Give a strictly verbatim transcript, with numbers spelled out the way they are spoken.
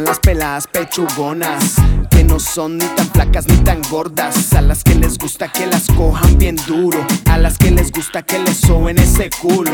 gustan las peladas pechugonas, que no son ni tan flacas ni tan gordas. A las que les gusta que las cojan bien duro, a las que les gusta que les soben ese culo.